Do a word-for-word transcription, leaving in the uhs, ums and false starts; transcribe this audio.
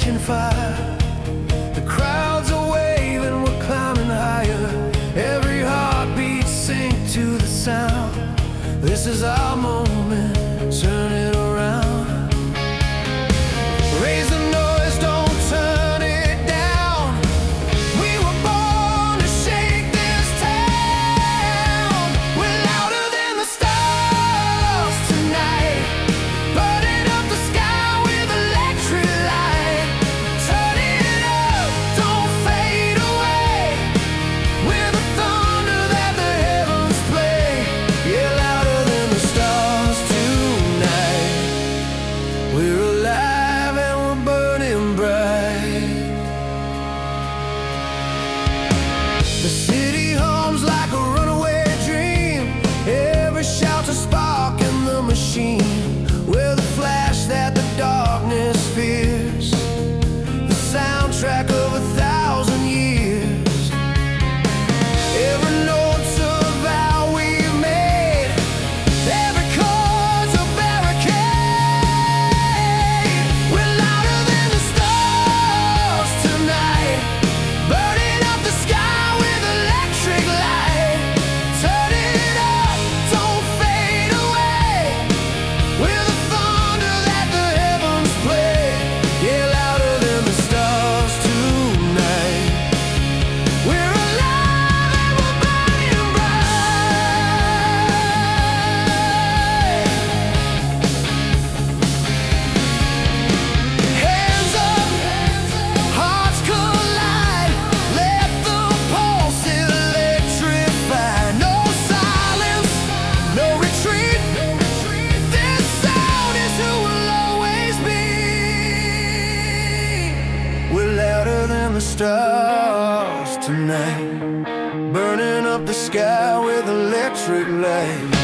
catching fire. The crowds are waving, we're climbing higher. Every heartbeat sync to the sound. This is our moment, turn it around. Raise the noise, don't turn it down. We were born to shake this town. We're louder than the stars tonight, burning up the sky with electric light. Turn it up, don't fade away. We're the thunder that the heavens play. Yeah, louder than the stars tonight. We're alive and we're burning bright. The city hums like a runaway dream. Every shout's a spark in the machine. We're the flash that the darkness fears, the soundtrack of a thousand years. Every note's a vow we've made, every chord's a barricade. We're louder than the stars tonight, burning up the sky with electric light. Turn it up, don't fade away. We're the thunder that the heavens play. Yeah, louder than the stars tonight. We're alive and we're burning bright. Hands up, hearts collide. Let the pulse electrify. No silence, no retreat. This sound is who we'll always be. We're louder than the stars tonight, burning up the sky with electric light.